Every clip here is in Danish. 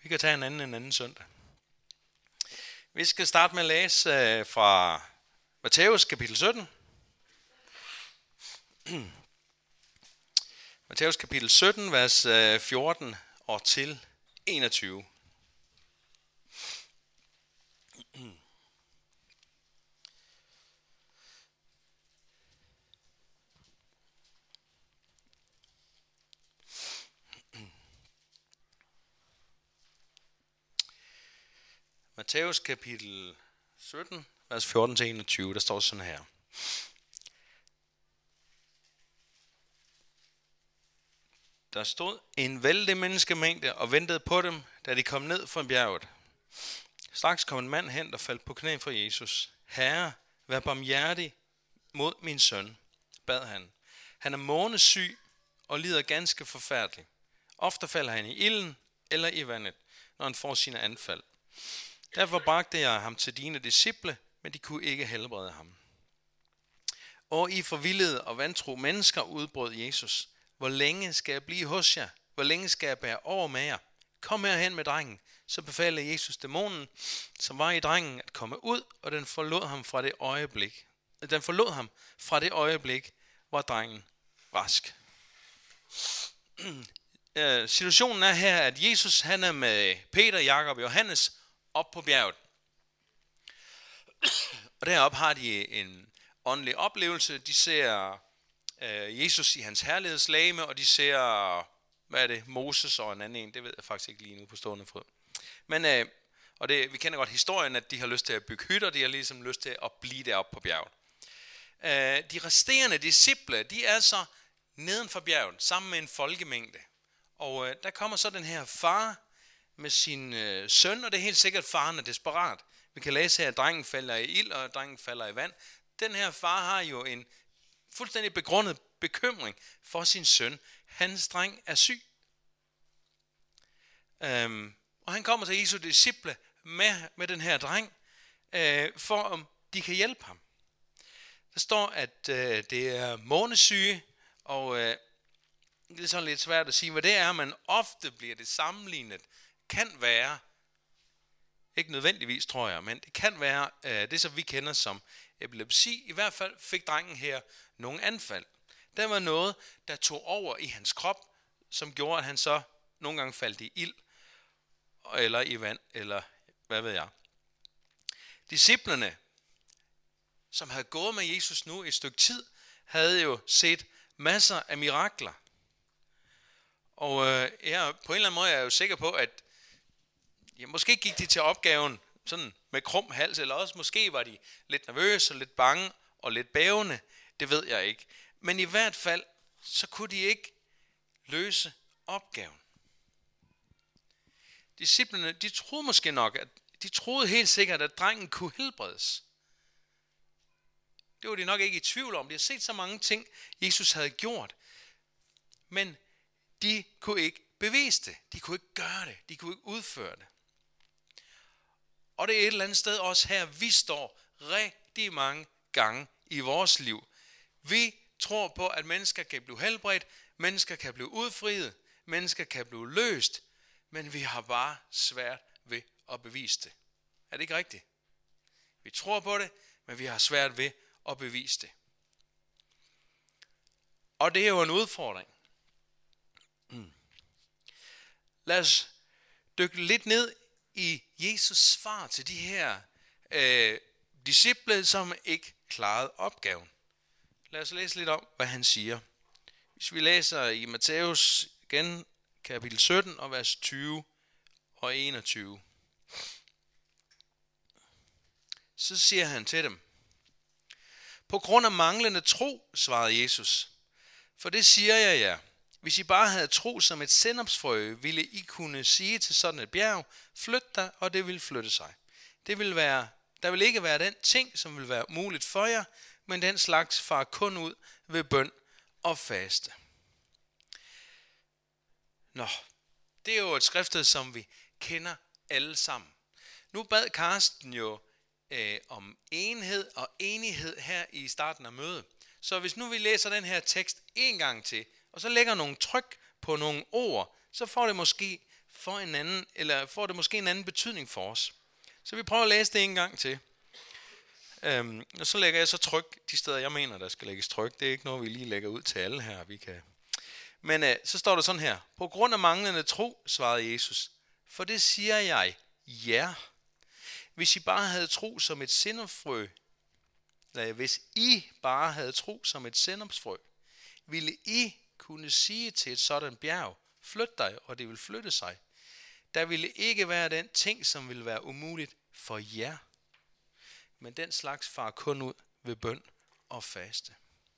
Vi kan tage en anden søndag. Vi skal starte med at læse fra Matthæus kapitel 17. Matthæus kapitel 17, vers 14 og til 21. Matthæus kapitel 17, vers 14 til 21, der står sådan her. Der stod en vældig menneskemængde og ventede på dem, da de kom ned fra bjerget. Straks kom en mand hen, der faldt på knæ for Jesus. Herre, vær barmhjertig mod min søn, bad han. Han er månesyg og lider ganske forfærdeligt. Ofte falder han i ilden eller i vandet, når han får sine anfald. Derfor bragte jeg ham til dine disciple, men de kunne ikke helbrede ham. Og I forvildede og vantro mennesker, udbrød Jesus. Hvor længe skal jeg blive hos jer? Hvor længe skal jeg bære over med jer? Kom herhen med drengen. Så befalede Jesus dæmonen, som var i drengen, at komme ud, og den forlod ham fra det øjeblik, hvor drengen rask. Situationen er her, at Jesus han er med Peter, Jakob og Johannes op på bjerget. Og deroppe har de en åndelig oplevelse. De ser Jesus i hans herlighedslegeme, og de ser, Moses og en anden en. Det ved jeg faktisk ikke lige nu på stående fod. Men, vi kender godt historien, at de har lyst til at bygge hytter, de har ligesom lyst til at blive deroppe på bjerget. De resterende disciple, de er så neden for bjerget, sammen med en folkemængde. Og der kommer så den her far med sin søn, og det er helt sikkert, at faren er desperat. Vi kan læse her, at drengen falder i ild, og drengen falder i vand. Den her far har jo en fuldstændig begrundet bekymring for sin søn. Hans dreng er syg. Og han kommer til Jesu disciple med den her dreng, for om de kan hjælpe ham. Der står, at det er månesyge, og det er sådan lidt svært at sige, hvad det er, men ofte bliver det sammenlignet. Kan være, ikke nødvendigvis tror jeg, men det kan være det, som vi kender som epilepsi. I hvert fald fik drengen her nogle anfald. Der var noget, der tog over i hans krop, som gjorde, at han så nogle gange faldt i ild, eller i vand, eller hvad ved jeg. Disciplerne, som havde gået med Jesus nu et stykke tid, havde jo set masser af mirakler. Og på en eller anden måde er jeg jo sikker på, at måske gik de til opgaven sådan med krum hals, eller også måske var de lidt nervøse, lidt bange og lidt bævende. Det ved jeg ikke. Men i hvert fald, så kunne de ikke løse opgaven. Disciplene, de troede måske nok, de troede helt sikkert, at drengen kunne helbredes. Det var de nok ikke i tvivl om. De har set så mange ting, Jesus havde gjort. Men de kunne ikke bevise det. De kunne ikke gøre det. De kunne ikke udføre det. Og det er et eller andet sted også her, vi står rigtig mange gange i vores liv. Vi tror på, at mennesker kan blive helbredt, mennesker kan blive udfriet, mennesker kan blive løst, men vi har bare svært ved at bevise det. Er det ikke rigtigt? Vi tror på det, men vi har svært ved at bevise det. Og det er jo en udfordring. Lad os dykke lidt ned i Jesus svar til de her disciple, som ikke klarede opgaven. Lad os læse lidt om, hvad han siger. Hvis vi læser i Matthæus igen, kapitel 17 og vers 20 og 21. Så siger han til dem. På grund af manglende tro, svarede Jesus. For det siger jeg jer. Hvis I bare havde tro som et sennepsfrø, ville I kunne sige til sådan et bjerg, flyt dig, og det vil flytte sig. Der vil ikke være den ting, som vil være muligt for jer, men den slags farer kun ud ved bøn og faste. Nå, det er jo et skriftet, som vi kender alle sammen. Nu bad Karsten jo om enhed og enighed her i starten af mødet. Så hvis nu vi læser den her tekst en gang til, og så lægger nogle tryk på nogle ord, så får det måske for en anden, eller får det måske en anden betydning for os. Så vi prøver at læse det en gang til. Og så lægger jeg så tryk de steder, jeg mener, der skal lægges tryk. Det er ikke noget, vi lige lægger ud til alle her. Men så står der sådan her. På grund af manglende tro, svarede Jesus. For det siger jeg, ja. Hvis I bare havde tro som et sennepsfrø, ville I kunne sige til et sådan bjerg, flyt dig, og det vil flytte sig. Der ville ikke være den ting, som ville være umuligt for jer. Men den slags farer kun ud ved bøn og faste.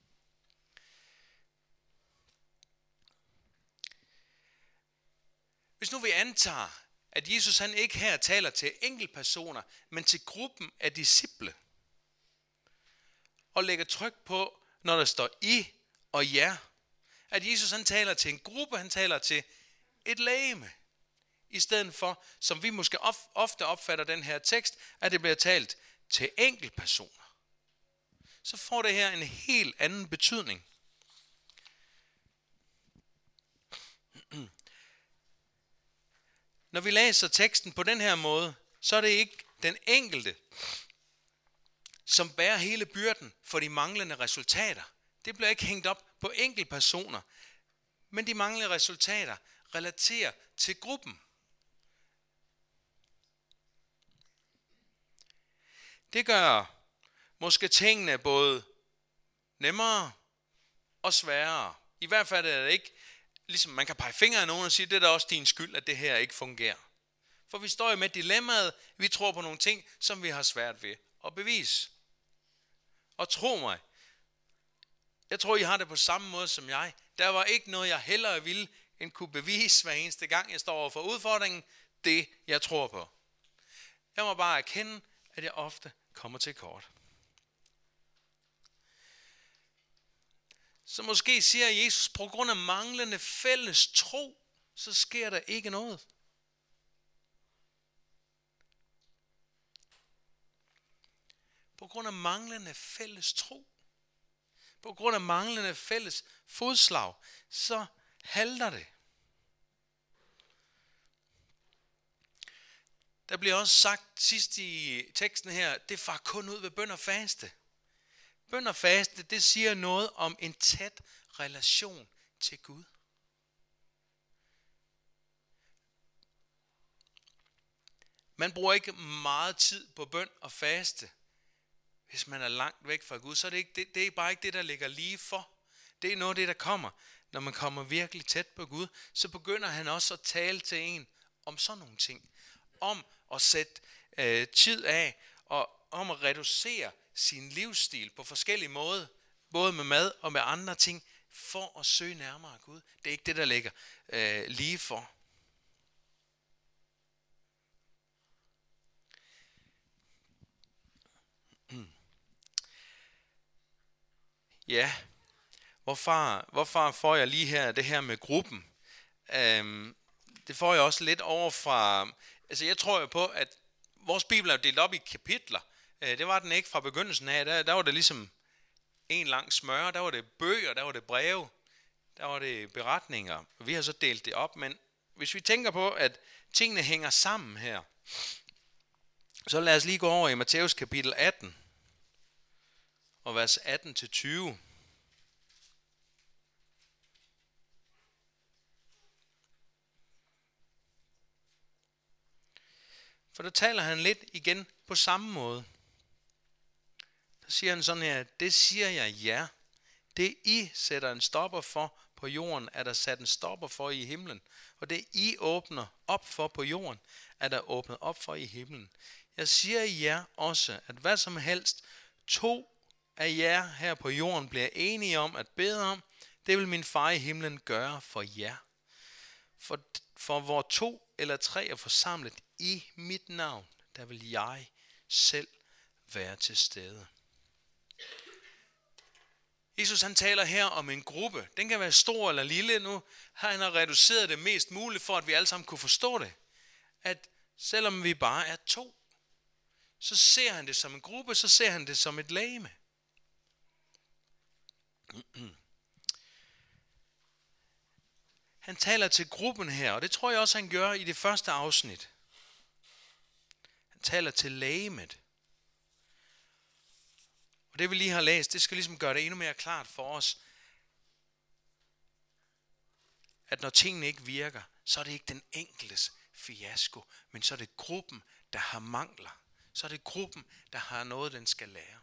Hvis nu vi antager, at Jesus han ikke her taler til enkeltpersoner, men til gruppen af disciple, og lægger tryk på, når der står I og jer, at Jesus han taler til en gruppe, han taler til et legeme, i stedet for, som vi måske ofte opfatter den her tekst, at det bliver talt til enkeltpersoner. Så får det her en helt anden betydning. Når vi læser teksten på den her måde, så er det ikke den enkelte, som bærer hele byrden for de manglende resultater. Det bliver ikke hængt op på enkeltpersoner, men de manglende resultater relaterer til gruppen. Det gør måske tingene både nemmere og sværere. I hvert fald er det ikke, ligesom man kan pege fingre af nogen og sige, det er da også din skyld, at det her ikke fungerer. For vi står jo med dilemmaet, vi tror på nogle ting, som vi har svært ved at bevise. Og tro mig, jeg tror, I har det på samme måde som jeg. Der var ikke noget, jeg hellere ville, end kunne bevise hver eneste gang, jeg står over for udfordringen, det jeg tror på. Jeg må bare erkende, at jeg ofte kommer til kort. Så måske siger Jesus, på grund af manglende fælles tro, så sker der ikke noget. På grund af manglende fælles tro, på grund af manglende fælles fodslag, så halter det. Der bliver også sagt sidst i teksten her, det farer kun ud ved bøn og faste. Bøn og faste, det siger noget om en tæt relation til Gud. Man bruger ikke meget tid på bøn og faste, hvis man er langt væk fra Gud. Så er det er bare ikke det, der ligger lige for. Det er noget af det, der kommer. Når man kommer virkelig tæt på Gud, så begynder han også at tale til en om sådan nogle ting. Om at sætte tid af, og om at reducere sin livsstil på forskellige måder, både med mad og med andre ting, for at søge nærmere Gud. Det er ikke det, der ligger lige for. Ja, hvorfor får jeg lige her det her med gruppen? Det får jeg også lidt over fra. Altså jeg tror jo på, at vores bibel er delt op i kapitler. Det var den ikke fra begyndelsen af. Der var det ligesom en lang smør. Der var det bøger, der var det breve, der var det beretninger. Vi har så delt det op, men hvis vi tænker på, at tingene hænger sammen her, så lad os lige gå over i Matthæus kapitel 18 og vers 18-20. For der taler han lidt igen på samme måde. Der siger han sådan her, det siger jeg ja. Det I sætter en stopper for på jorden, er der sat en stopper for i himlen. Og det I åbner op for på jorden, er der åbnet op for i himlen. Jeg siger jer også, at hvad som helst 2 af jer her på jorden bliver enige om at bede om, det vil min far i himlen gøre for jer. For hvor 2 eller 3 er forsamlet i mit navn, der vil jeg selv være til stede. Jesus han taler her om en gruppe. Den kan være stor eller lille. Nu har han reduceret det mest muligt, for at vi alle sammen kunne forstå det. At selvom vi bare er 2, så ser han det som en gruppe, så ser han det som et legeme. Han taler til gruppen her, og det tror jeg også, han gør i det første afsnit. Han taler til legemet. Og det vi lige har læst, det skal ligesom gøre det endnu mere klart for os, at når tingene ikke virker, så er det ikke den enkeltes fiasko, men så er det gruppen, der har mangler. Så er det gruppen, der har noget, den skal lære.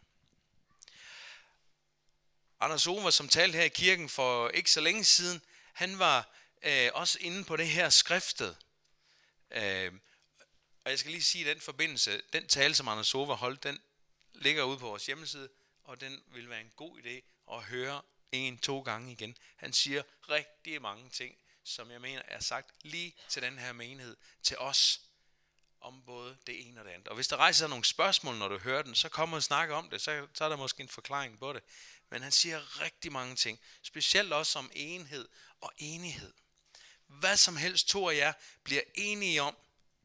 Anders Ove, som talte her i kirken for ikke så længe siden, han var også inde på det her skriftet. Og jeg skal lige sige i den forbindelse, den tale, som Anders Ove holdt, den ligger ude på vores hjemmeside, og den vil være en god idé at høre 1-2 gange igen. Han siger rigtig mange ting, som jeg mener er sagt lige til den her menighed, til os, om både det ene og det andet. Og hvis der rejser nogle spørgsmål, når du hører den, så kommer og snakke om det, så er der måske en forklaring på det. Men han siger rigtig mange ting, specielt også om enhed og enighed. Hvad som helst to af jer bliver enige om,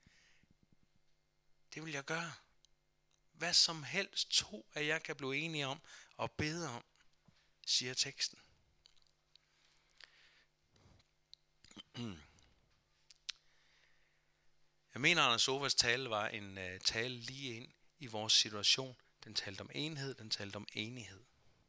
det vil jeg gøre. Hvad som helst to af jer kan blive enige om og bede om, siger teksten. Jeg mener, Anders Overs tale var en tale lige ind i vores situation. Den talte om enhed, den talte om enighed.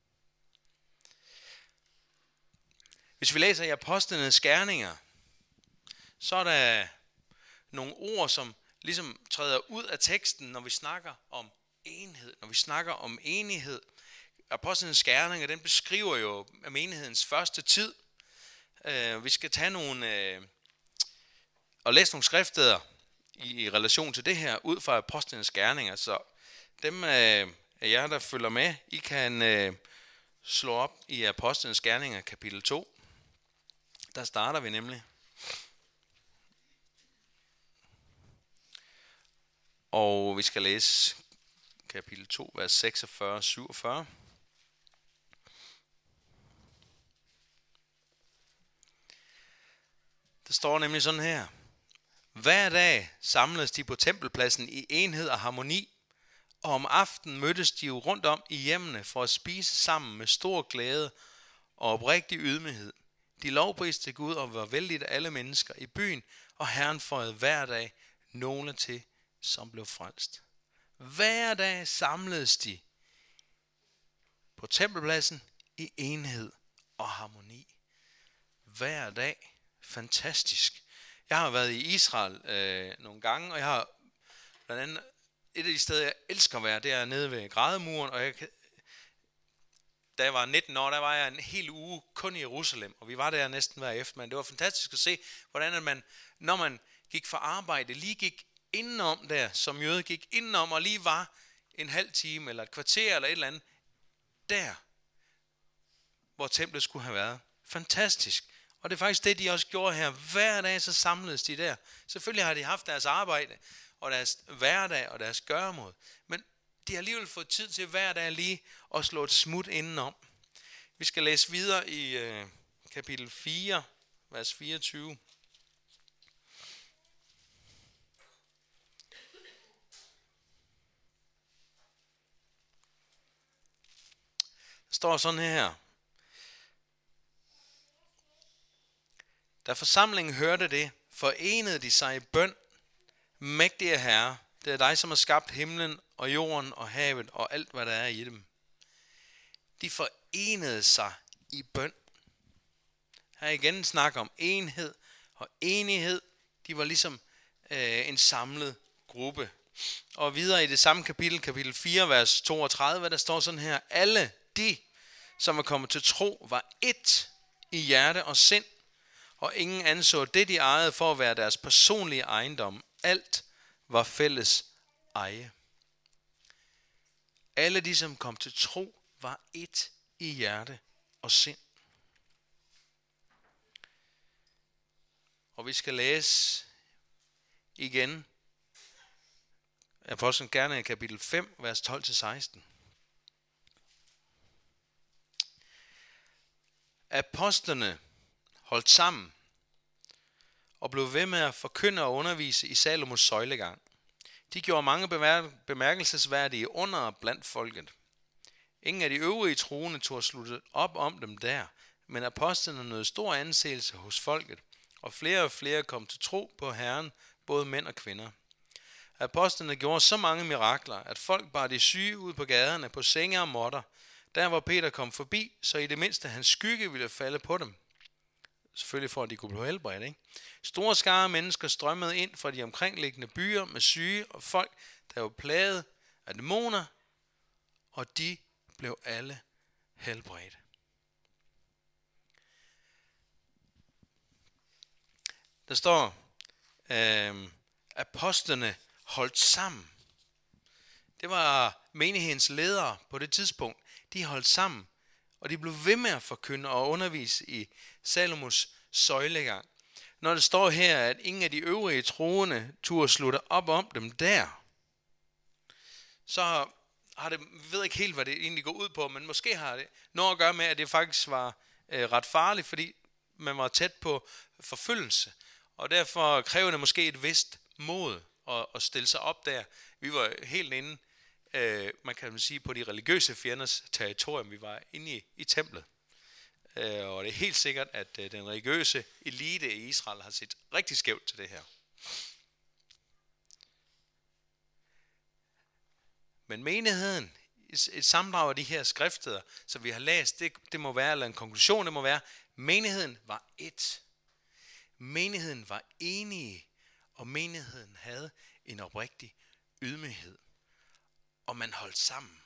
Hvis vi læser i Apostlenes Gerninger, så er der nogle ord, som ligesom træder ud af teksten, når vi snakker om enhed, når vi snakker om enighed. Apostlenes Gerninger, den beskriver jo menighedens første tid. Vi skal tage nogle og læse nogle skriftsteder i relation til det her, ud fra Apostlenes Gerninger. Så dem af jer, der følger med, I kan slå op i Apostlenes Gerninger kapitel 2. Der starter vi nemlig. Og vi skal læse kapitel 2, vers 46-47. Der står nemlig sådan her. Hver dag samledes de på tempelpladsen i enhed og harmoni, og om aftenen mødtes de jo rundt om i hjemmene for at spise sammen med stor glæde og oprigtig ydmyghed. De lovpriste Gud og var vældigt alle mennesker i byen, og Herren føjede hver dag nogle til, som blev frelst. Hver dag samledes de på tempelpladsen i enhed og harmoni. Hver dag. Fantastisk. Jeg har været i Israel nogle gange, og jeg har blandt andet et af de steder, jeg elsker at være, det er nede ved Grædemuren, og da jeg var 19 år, der var jeg en hel uge kun i Jerusalem, og vi var der næsten hver eftermiddag. Det var fantastisk at se, hvordan man, når man gik for arbejde, lige gik indenom der, som jøde gik indenom, og lige var en halv time, eller et kvarter, eller et eller andet, der, hvor templet skulle have været. Fantastisk. Og det er faktisk det, de også gjorde her. Hver dag så samledes de der. Selvfølgelig har de haft deres arbejde, og deres hverdag, og deres gøremål. Men de har alligevel fået tid til hver dag lige at slå et smut indenom. Vi skal læse videre i kapitel 4, vers 24. Der står sådan her. Da forsamlingen hørte det, forenede de sig i bøn. Mægtige Herre, det er dig, som har skabt himlen og jorden og havet og alt, hvad der er i dem. De forenede sig i bøn. Her igen snak om enhed og enighed. De var ligesom en samlet gruppe. Og videre i det samme kapitel 4, vers 32, der står sådan her. Alle de, som er kommet til tro, var ét i hjerte og sind. Og ingen anså det, de ejede, for at være deres personlige ejendom. Alt var fælles eje. Alle de, som kom til tro, var ét i hjerte og sind. Og vi skal læse igen Apostlenes Gerninger kapitel 5, vers 12-16. Apostlene holdt sammen og blev ved med at forkynde og undervise i Salomos søjlegang. De gjorde mange bemærkelsesværdige under blandt folket. Ingen af de øvrige troende tog slutte op om dem der, men apostlene nød stor anseelse hos folket, og flere kom til tro på Herren, både mænd og kvinder. Apostlene gjorde så mange mirakler, at folk bar de syge ud på gaderne på senge og måtter, der hvor Peter kom forbi, så i det mindste hans skygge ville falde på dem. Selvfølgelig for, at de kunne blive helbredt, ikke? Store skare af mennesker strømmede ind fra de omkringliggende byer med syge og folk, der var plaget af dæmoner, og de blev alle helbredt. Der står, apostlene holdt sammen. Det var menighedens ledere på det tidspunkt. De holdt sammen, og de blev ved med at forkynde og undervise i Salomos søjlegang. Når det står her, at ingen af de øvrige troende turde slutte op om dem der, så har det, jeg ved ikke helt, hvad det egentlig går ud på, men måske har det noget at gøre med, at det faktisk var ret farligt, fordi man var tæt på forfølgelse. Og derfor kræver det måske et vist mod at stille sig op der. Vi var helt inde, man kan sige, på de religiøse fjenders territorium. Vi var inde i templet. Og det er helt sikkert, at den religiøse elite i Israel har set rigtig skævt til det her. Men menigheden, et sammendrag af de her skriftsteder, som vi har læst, det må være, eller en konklusion, det må være, menigheden var ét. Menigheden var enige, og menigheden havde en oprigtig ydmyghed. Og man holdt sammen.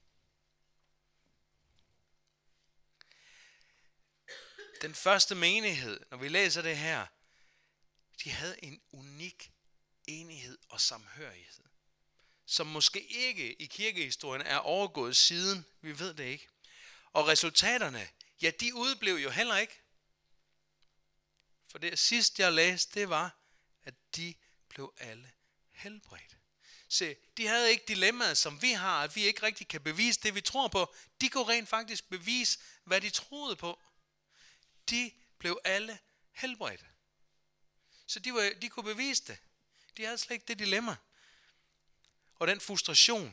Den første menighed, når vi læser det her, de havde en unik enighed og samhørighed, som måske ikke i kirkehistorien er overgået siden, vi ved det ikke. Og resultaterne, ja, de udeblev jo heller ikke. For det sidste jeg læste, det var, at de blev alle helbredt. Se, de havde ikke dilemmaet, som vi har, at vi ikke rigtig kan bevise det, vi tror på. De kunne rent faktisk bevise, hvad de troede på. De blev alle helbredt. Så de kunne bevise det. De havde slet ikke det dilemma. Og den frustration,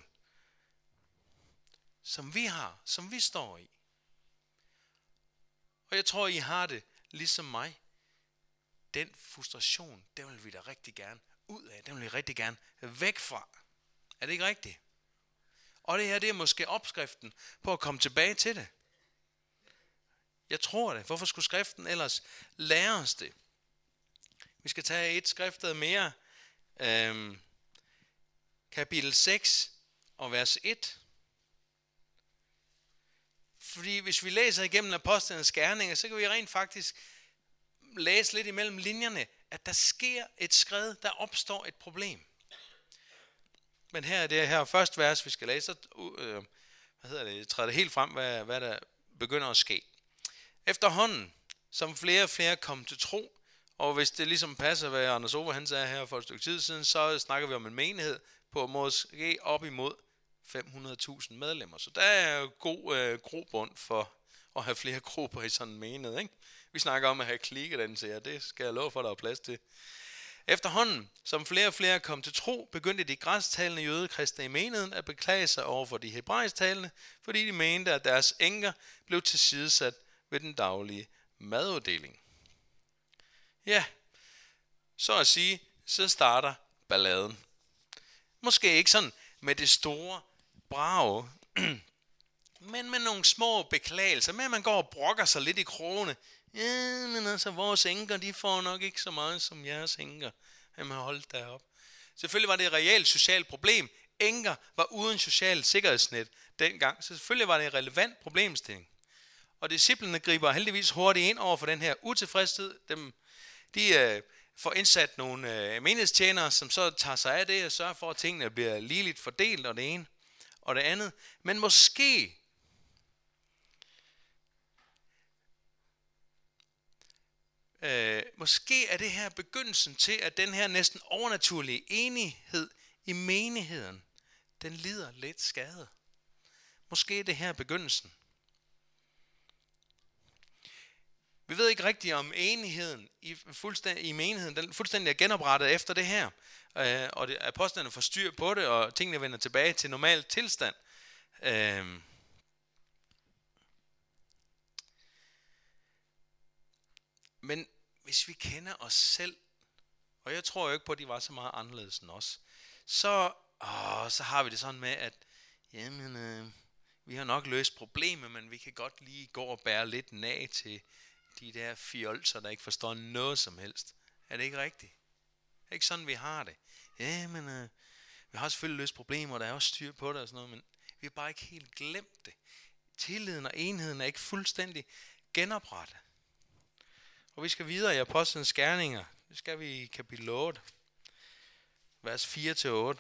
som vi har, som vi står i. Og jeg tror, I har det ligesom mig. Den frustration, den vil vi da rigtig gerne ud af. Den vil vi rigtig gerne væk fra. Er det ikke rigtigt? Og det her, det er måske opskriften på at komme tilbage til det. Jeg tror det. Hvorfor skulle skriften ellers lære os det? Vi skal tage et skriftet mere. Kapitel 6 og vers 1. Fordi hvis vi læser igennem apostlenes gerninger, så kan vi rent faktisk læse lidt imellem linjerne, at der sker et skred, der opstår et problem. Men her er det her første vers, vi skal læse, så træder det helt frem, hvad der begynder at ske. Efterhånden, som flere og flere kom til tro, og hvis det ligesom passer, hvad Anders Ove han sagde her for et stykke tid siden, så snakker vi om en menighed på måske op imod 500.000 medlemmer. Så der er jo god grobund for at have flere grupper i sådan en menighed, ikke? Vi snakker om at have klikkedannelse, og det skal jeg love for, der er plads til. Efterhånden, som flere og flere kom til tro, begyndte de græstalende jødekristne i menigheden at beklage sig over for de hebraisktalende, fordi de mente, at deres enker blev tilsidesat ved den daglige maduddeling. Ja, så at sige, så starter balladen. Måske ikke sådan med det store brag, men med nogle små beklagelser, med at man går og brokker sig lidt i krogene. Ja, men altså, vores enker, de får nok ikke så meget som jeres enker. Jamen, holdt derop. Selvfølgelig var det et reelt socialt problem. Enker var uden socialt sikkerhedsnet dengang, så selvfølgelig var det en relevant problemstilling. Og disciplene griber heldigvis hurtigt ind over for den her utilfredshed. De får indsat nogle menighedstjenere, som så tager sig af det og sørger for, at tingene bliver ligeligt fordelt, og det ene og det andet. Men måske er det her begyndelsen til, at den her næsten overnaturlige enighed i menigheden, den lider lidt skade. Måske er det her begyndelsen. Vi ved ikke rigtigt om enigheden i menigheden, den fuldstændig er genoprettet efter det her. Og apostlene får styr på det, og tingene vender tilbage til normal tilstand. Men hvis vi kender os selv, og jeg tror jo ikke på, at de var så meget anderledes end os, så har vi det sådan med, at jamen, vi har nok løst problemet, men vi kan godt lige gå og bære lidt nag til de der fjolser, der ikke forstår noget som helst. Er det ikke rigtigt? Det er ikke sådan, vi har det. Jamen, vi har selvfølgelig løst problemer, der er også styr på det og sådan noget, men vi har bare ikke helt glemt det. Tilliden og enheden er ikke fuldstændig genoprettet. Og vi skal videre i Apostlenes Gerninger. Det skal vi i kapitel 8, vers 4-8.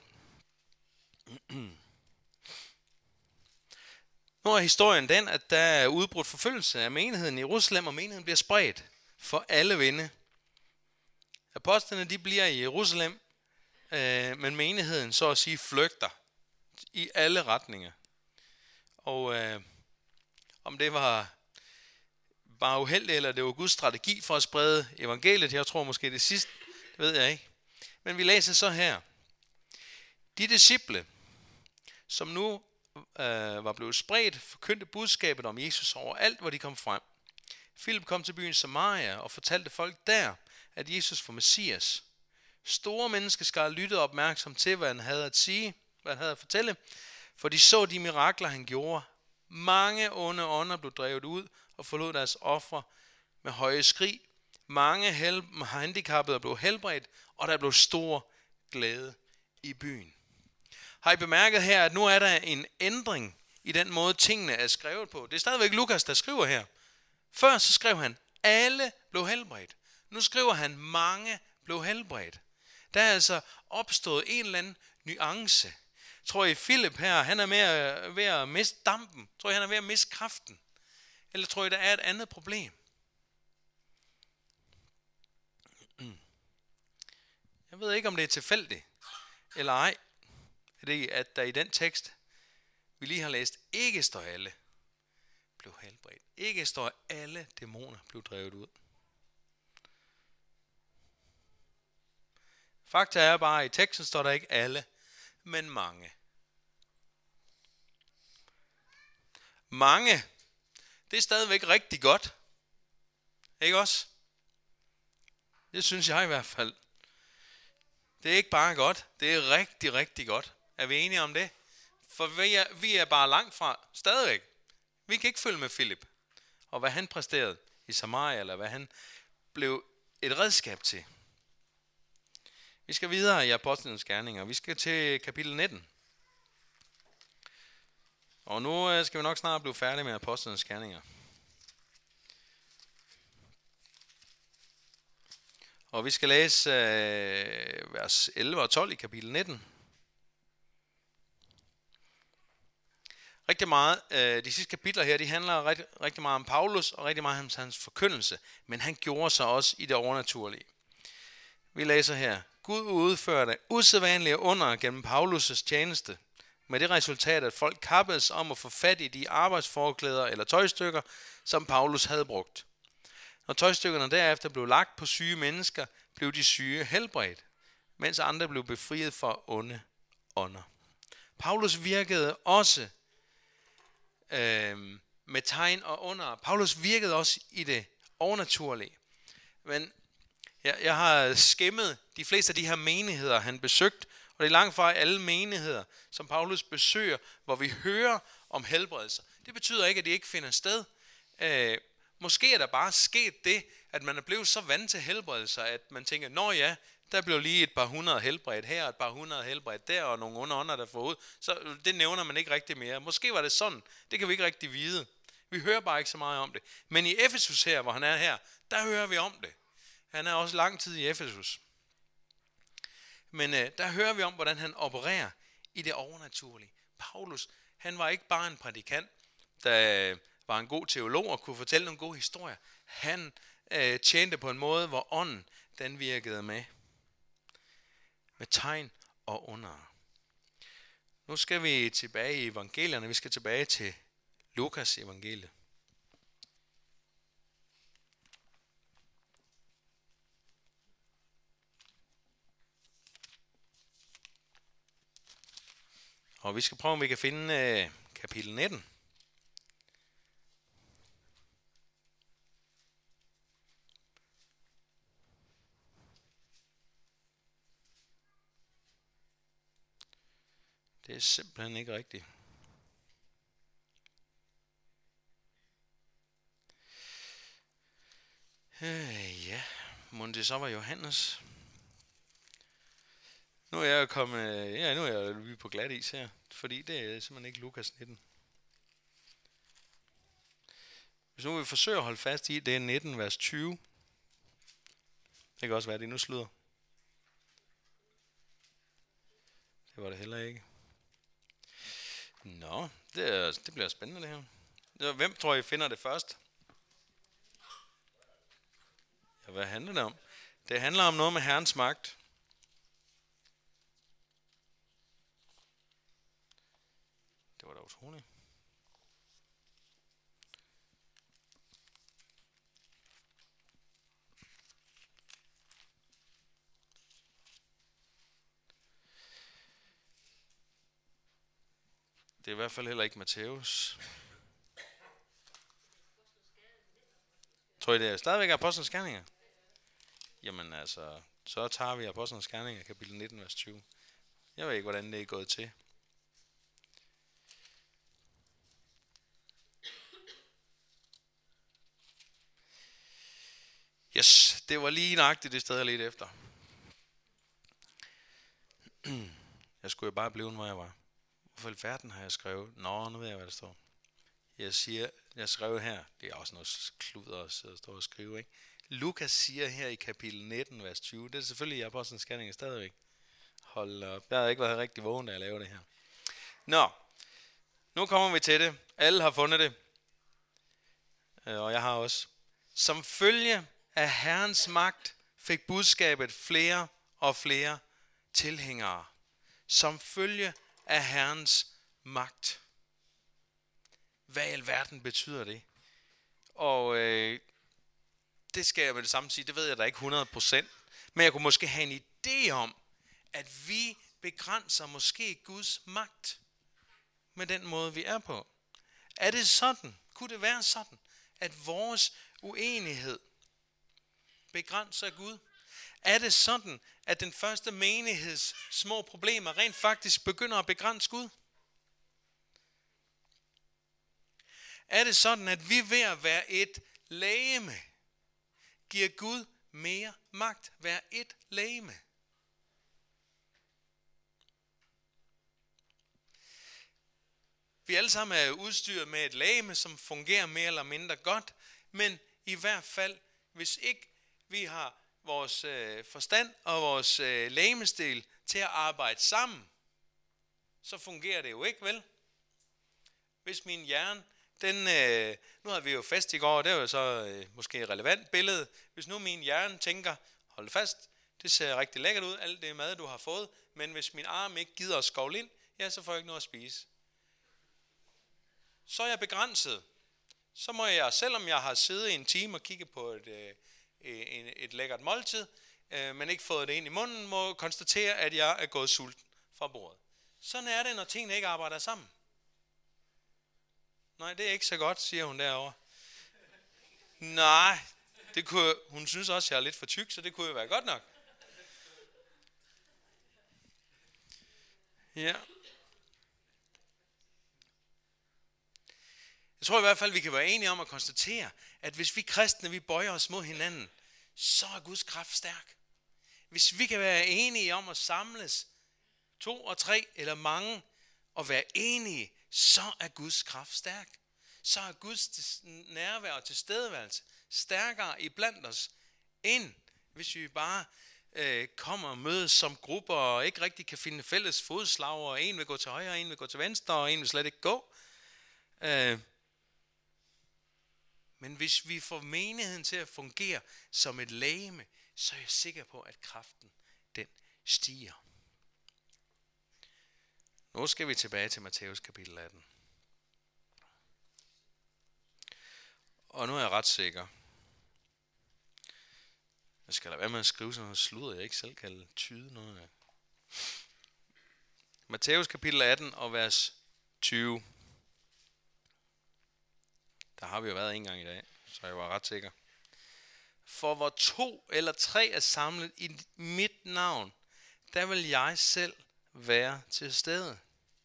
Nu er historien den, at der er udbrudt forfølgelse af menigheden i Jerusalem, og menigheden bliver spredt for alle vinde. Apostlene de bliver i Jerusalem, men menigheden så at sige flygter i alle retninger. Og om det var bare uheldigt, eller det var Guds strategi for at sprede evangeliet, jeg tror måske det sidste, det ved jeg ikke. Men vi læser så her. De disciple, som nu var blevet spredt, forkyndte budskabet om Jesus overalt, hvor de kom frem. Filip kom til byen Samaria og fortalte folk der, at Jesus var Messias. Store menneskeskare lyttede opmærksomt til, hvad han havde at sige, hvad han havde at fortælle, for de så de mirakler, han gjorde. Mange onde ånder blev drevet ud og forlod deres ofre med høje skrig. Mange handicappede blev helbredt, og der blev stor glæde i byen. Har I bemærket her, at nu er der en ændring i den måde, tingene er skrevet på? Det er stadigvæk Lukas, der skriver her. Før så skrev han, alle blev helbredt. Nu skriver han, mange blev helbredt. Der er altså opstået en eller anden nuance. Tror I, Filip her, han er ved at miste dampen? Tror I, han er ved at miste kraften? Eller tror I, der er et andet problem? Jeg ved ikke, om det er tilfældigt eller ej. Er det, at der i den tekst, vi lige har læst, ikke står alle blev helbredt. Ikke står alle dæmoner blev drevet ud. Fakta er bare, at i teksten står der ikke alle, men mange. Mange, det er stadigvæk rigtig godt. Ikke også? Det synes jeg i hvert fald. Det er ikke bare godt, det er rigtig, rigtig godt. Er vi enige om det? For vi er bare langt fra, stadigvæk. Vi kan ikke følge med Filip. Og hvad han præsterede i Samaria, eller hvad han blev et redskab til. Vi skal videre i Apostlenes Gerninger. Vi skal til kapitel 19. Og nu skal vi nok snart blive færdige med Apostlenes Gerninger. Og vi skal læse vers 11 og 12 i kapitel 19. Rigtig meget, de sidste kapitler her, de handler rigtig meget om Paulus og rigtig meget om hans forkyndelse. Men han gjorde sig også i det overnaturlige. Vi læser her. Gud udførte usædvanlige under gennem Paulus' tjeneste. Med det resultat, at folk kappedes om at få fat i de arbejdsforklæder eller tøjstykker, som Paulus havde brugt. Når tøjstykkerne derefter blev lagt på syge mennesker, blev de syge helbredt, mens andre blev befriet fra onde ånder. Paulus virkede også med tegn og under. Paulus virkede også i det overnaturlige. Men jeg har skimmet de fleste af de her menigheder, han besøgte, og det er langt fra alle menigheder, som Paulus besøger, hvor vi hører om helbredelser. Det betyder ikke, at de ikke finder sted. Måske er der bare sket det, at man er blevet så vant til helbredelser, at man tænker, nå ja, der blev lige et par hundrede helbredt her, et par hundrede helbredt der, og nogle onde ånder, der får ud. Så det nævner man ikke rigtig mere. Måske var det sådan. Det kan vi ikke rigtig vide. Vi hører bare ikke så meget om det. Men i Efesus her, hvor han er her, der hører vi om det. Han er også lang tid i Efesus. Men der hører vi om, hvordan han opererer i det overnaturlige. Paulus, han var ikke bare en prædikant, der var en god teolog og kunne fortælle nogle gode historier. Han tjente på en måde, hvor ånden den virkede med tegn og under. Nu skal vi tilbage i evangelierne. Vi skal tilbage til Lukas evangelie. Og vi skal prøve, om vi kan finde kapitel 19. Det er simpelthen ikke rigtigt. Ja, må det så var Johannes. Nu er jeg kommet, ja, nu er jeg lige på glat is her, fordi det er simpelthen ikke Lukas 19. Hvis nu vi forsøger at holde fast i, det er 19, vers 20. Det kan også være, at det nu slutter. Det var det heller ikke. Nå, det bliver spændende det her. Hvem tror I finder det først? Ja, hvad handler det om? Det handler om noget med Herrens magt. Det var da utroligt. Det er i hvert fald heller ikke Matthæus. Tror I, det er stadigvæk Apostlenes Gerninger? Jamen altså, så tager vi Apostlenes Gerninger, kapitel 19, vers 20. Jeg ved ikke, hvordan det er gået til. Yes, det var lige nøjagtigt det sted, jeg ledte efter. Jeg skulle jo bare blive, hvor jeg var. Hvorfor i verden har jeg skrevet? Nå, nu ved jeg, hvad der står. Jeg skrev her, det er også noget kludder at sidde og stå og skrive, ikke? Lukas siger her i kapitel 19, vers 20, det er selvfølgelig i Apostlenes Gerninger stadigvæk. Hold op, jeg har ikke været rigtig vågen, da jeg lavede det her. Nå, nu kommer vi til det. Alle har fundet det. Og jeg har også. Som følge af Herrens magt fik budskabet flere og flere tilhængere. Som følge af Herrens magt. Hvad i alverden betyder det? Og det skal jeg med det samme sige, det ved jeg da ikke 100%. Men jeg kunne måske have en idé om, at vi begrænser måske Guds magt med den måde, vi er på. Er det sådan? Kunne det være sådan, at vores uenighed begrænser Gud? Er det sådan, at den første menigheds små problemer rent faktisk begynder at begrænse Gud? Er det sådan, at vi ved at være et legeme, giver Gud mere magt? Være et legeme. Vi alle sammen er udstyret med et legeme, som fungerer mere eller mindre godt, men i hvert fald, hvis ikke vi har vores forstand og vores legemesdel til at arbejde sammen, så fungerer det jo ikke, vel? Hvis min hjerne, nu havde vi jo fest i går, det er jo så måske et relevant billede. Hvis nu min hjerne tænker, hold fast, det ser rigtig lækkert ud, alt det mad, du har fået, men hvis min arm ikke gider at skovle ind, ja, så får jeg ikke noget at spise. Så er jeg begrænset. Så må jeg, selvom jeg har siddet i en time og kigget på et lækkert måltid, men ikke fået det ind i munden, må konstatere, at jeg er gået sulten fra bordet. Sådan er det, når tingene ikke arbejder sammen. Nej, det er ikke så godt, siger hun derovre. Nej, hun synes også, at jeg er lidt for tyk, så det kunne jo være godt nok. Ja. Jeg tror i hvert fald, vi kan være enige om at konstatere, at hvis vi kristne, vi bøjer os mod hinanden, så er Guds kraft stærk. Hvis vi kan være enige om at samles 2 og 3 eller mange og være enige, så er Guds kraft stærk. Så er Guds nærvær og tilstedeværelse stærkere iblandt os, end hvis vi bare kommer og mødes som grupper og ikke rigtig kan finde fælles fodslag, og en vil gå til højre, og en vil gå til venstre, og en vil slet ikke gå. Men hvis vi får menigheden til at fungere som et legeme, så er jeg sikker på, at kraften den stiger. Nu skal vi tilbage til Matthæus kapitel 18. Og nu er jeg ret sikker. Jeg skal da være med at skrive sådan noget sludder, jeg ikke selv kan tyde noget af. Matthæus kapitel 18 og vers 20. Der har vi jo været en gang i dag, så jeg var ret sikker. For hvor 2 eller 3 er samlet i mit navn, der vil jeg selv være til stede.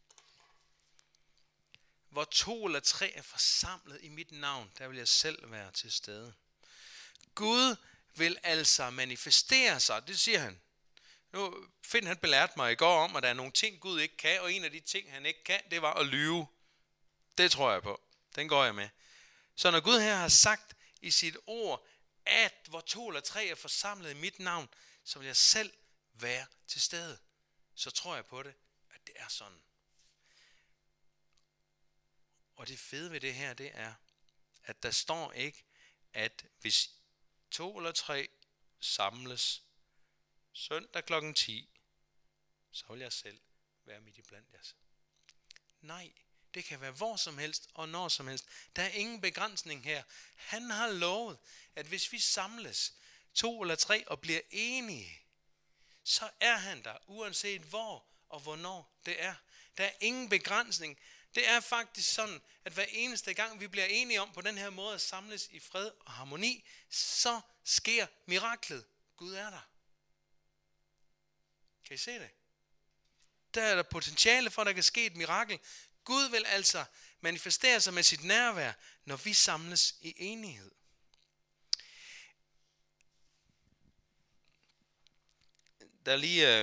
hvor 2 eller 3 er forsamlet i mit navn, der vil jeg selv være til stede. Gud vil altså manifestere sig, det siger han. Nu Finn han belærte mig i går om, at der er nogle ting Gud ikke kan, og en af de ting han ikke kan, det var at lyve. Det tror jeg på. Den går jeg med. Så når Gud her har sagt i sit ord, at hvor 2 eller 3 er forsamlet i mit navn, så vil jeg selv være til stede. Så tror jeg på det, at det er sådan. Og det fede ved det her, det er, at der står ikke, at hvis 2 eller 3 samles søndag klokken 10, så vil jeg selv være midt i blandt jer. Nej, det kan være hvor som helst og når som helst. Der er ingen begrænsning her. Han har lovet, at hvis vi samles 2 eller 3 og bliver enige, så er han der, uanset hvor og hvornår det er. Der er ingen begrænsning. Det er faktisk sådan, at hver eneste gang vi bliver enige om på den her måde at samles i fred og harmoni, så sker miraklet. Gud er der. Kan I se det? Der er der potentiale for, at der kan ske et mirakel. Gud vil altså manifestere sig med sit nærvær, når vi samles i enighed. Der er lige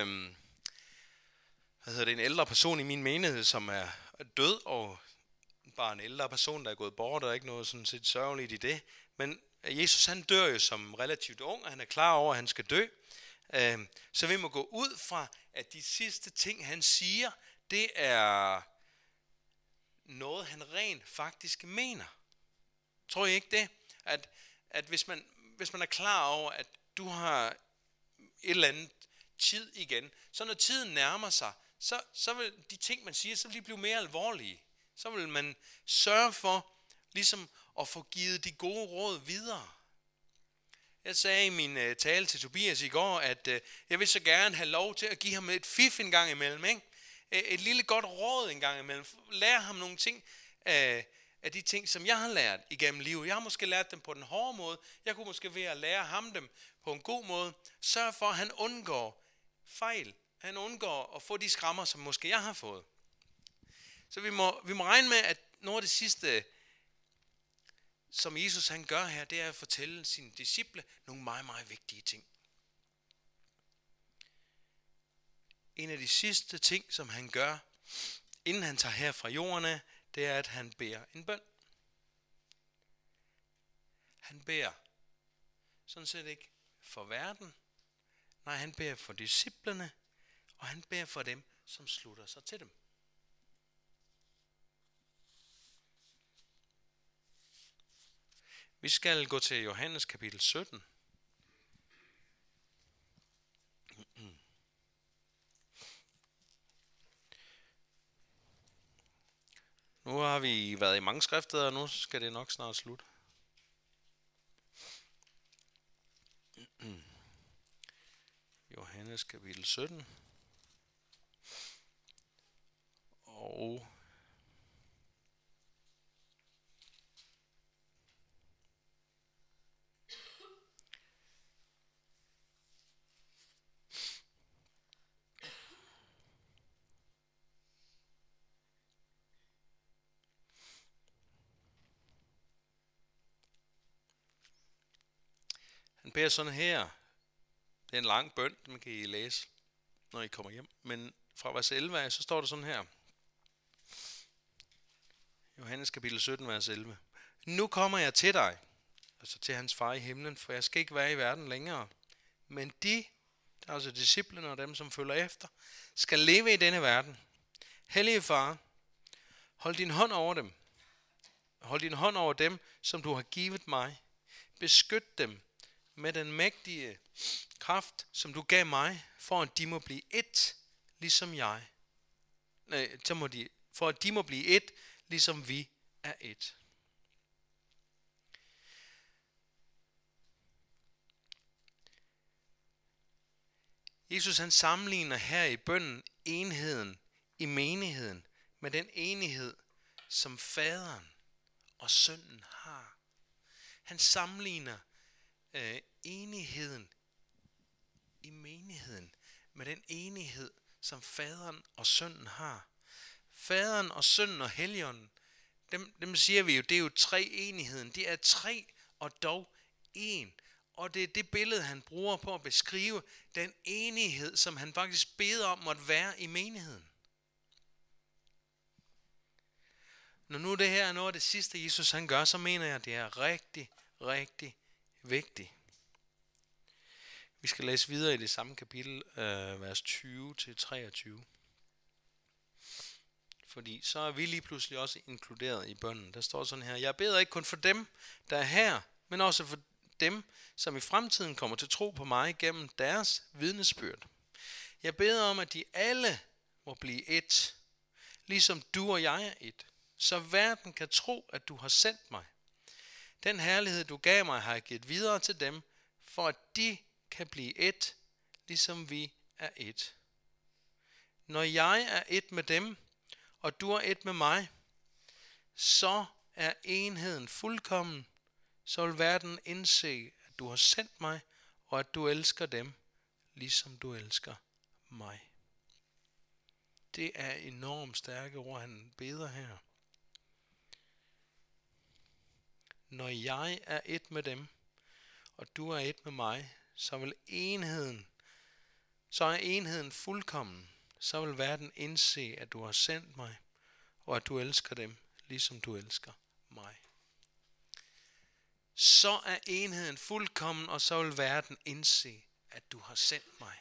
en ældre person i min menighed, som er død, og bare en ældre person, der er gået bort, og ikke noget sådan set sørgeligt i det. Men Jesus han dør jo som relativt ung, og han er klar over, at han skal dø. Så vi må gå ud fra, at de sidste ting, han siger, det er noget, han rent faktisk mener. Tror I ikke det? At hvis man er klar over, at du har et eller andet tid igen, så når tiden nærmer sig, så vil de ting, man siger, så vil de blive mere alvorlige. Så vil man sørge for ligesom at få givet de gode råd videre. Jeg sagde i min tale til Tobias i går, at jeg vil så gerne have lov til at give ham et fif en gang imellem. Ikke? Et lille godt råd en gang imellem. Lære ham nogle ting af de ting, som jeg har lært igennem livet. Jeg har måske lært dem på den hårde måde. Jeg kunne måske ved at lære ham dem på en god måde. Sørg for, at han undgår fejl. Han undgår at få de skrammer, som måske jeg har fået. Så vi må regne med, at noget af det sidste, som Jesus han gør her, det er at fortælle sine disciple nogle meget, meget vigtige ting. En af de sidste ting, som han gør, inden han tager her fra jorden, det er, at han beder en bøn. Han beder sådan set ikke for verden. Nej, han beder for disciplene, og han beder for dem, som slutter sig til dem. Vi skal gå til Johannes kapitel 17. Nu har vi været i mange skrifter, og nu skal det nok snart slutte. Johannes kapitel 17. Og han beder sådan her. Det er en lang bøn, man kan I læse, når I kommer hjem. Men fra vers 11 af, så står der sådan her. Johannes kapitel 17, vers 11. Nu kommer jeg til dig, altså til hans far i himlen, for jeg skal ikke være i verden længere. Men de, der er altså disciplene og dem, som følger efter, skal leve i denne verden. Hellige far, hold din hånd over dem. Hold din hånd over dem, som du har givet mig. Beskyt dem med den mægtige kraft, som du gav mig, for at de må blive ét, ligesom jeg. For at de må blive ét, ligesom vi er ét. Jesus han sammenligner her i bønnen enheden i menigheden med den enighed, som faderen og sønnen har. Han sammenligner enigheden i menigheden med den enighed, som faderen og sønnen har. Faderen og sønnen og Helligånden, dem siger vi jo, det er jo treenigheden. De er tre og dog en. Og det er det billede, han bruger på at beskrive den enighed, som han faktisk beder om måtte være i menigheden. Når nu det her er noget af det sidste, Jesus han gør, så mener jeg, at det er rigtig, rigtig vigtigt. Vi skal læse videre i det samme kapitel, vers 20-23. Fordi så er vi lige pludselig også inkluderet i bønnen. Der står sådan her: Jeg beder ikke kun for dem, der er her, men også for dem, som i fremtiden kommer til tro på mig gennem deres vidnesbyrd. Jeg beder om, at de alle må blive ét, ligesom du og jeg er ét, så verden kan tro, at du har sendt mig. Den herlighed, du gav mig, har jeg givet videre til dem, for at de kan blive ét, ligesom vi er ét. Når jeg er ét med dem, og du er ét med mig, så er enheden fuldkommen, så vil verden indse, at du har sendt mig, og at du elsker dem, ligesom du elsker mig. Det er enormt stærke ord, han beder her. Når jeg er ét med dem, og du er ét med mig, så er enheden fuldkommen. Så vil verden indse, at du har sendt mig, og at du elsker dem, ligesom du elsker mig. Så er enheden fuldkommen, og så vil verden indse, at du har sendt mig.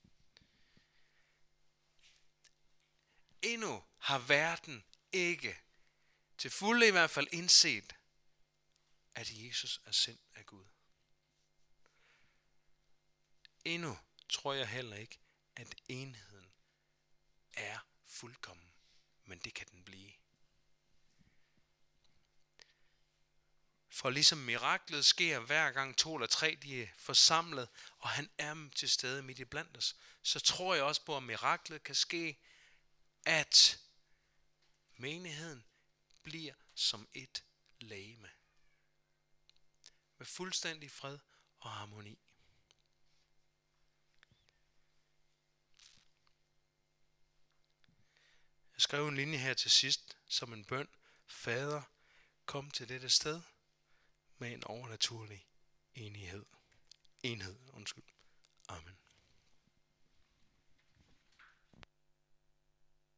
Endnu har verden ikke, til fulde i hvert fald, indset, at Jesus er sendt af Gud. Endnu tror jeg heller ikke, at enheden er fuldkommen, men det kan den blive. For ligesom miraklet sker hver gang 2 eller 3 de er forsamlet, og han er til stede midt i blandt os, så tror jeg også på, at miraklet kan ske, at menigheden bliver som et legeme. Med fuldstændig fred og harmoni. Jeg skrev en linje her til sidst som en bøn. Fader, kom til dette sted med en overnaturlig enhed. Amen.